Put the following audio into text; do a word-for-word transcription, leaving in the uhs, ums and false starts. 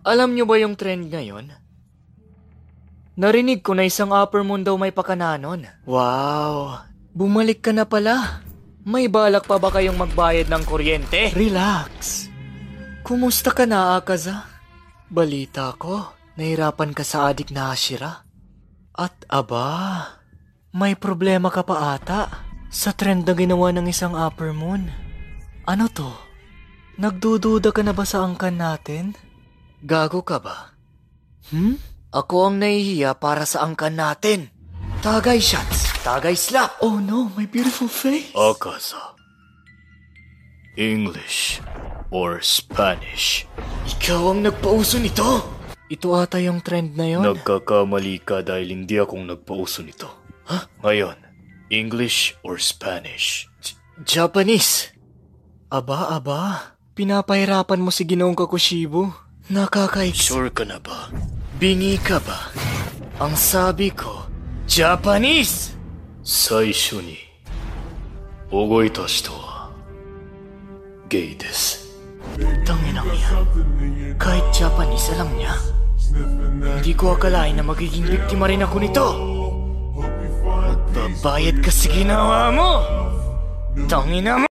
Alam nyo ba yung trend ngayon? Narinig ko na isang upper moon daw may pakananon. Wow! Bumalik ka na pala. May balak pa ba kayong magbayad ng kuryente? Relax. Kumusta ka na, Akaza? Balita ko, nahirapan ka sa adik na Hashira. At aba, may problema ka pa ata sa trend na ginawa ng isang upper moon. Ano to? Nagdududa ka na ba sa angkan natin? Gago ka ba? Hmm? Ako ang nahihiya para sa angkan natin. Tagay shots, tagay slap. Oh no, my beautiful face. Akaza. English or Spanish? Ikaw ang nagpauso nito. Ito ata yung trend na yon. Nagkakamali ka dahil hindi akong nagpauso nito. Huh? Ngayon, English or Spanish? J- Japanese. Aba, aba. Pinapahirapan mo si Ginoong Kakushibo. Nakakaiks. Sure ka na ba? Bingi ka ba? Ang sabi ko, Japanese! Saisho ni, ogoita shito wa, gay desu. Tanginang yan. Kahit Japanese, alam niya. Hindi ko akalain na magiging biktima rin ako nito. Magbabayad ka sa ginawa mo! Tangina mo!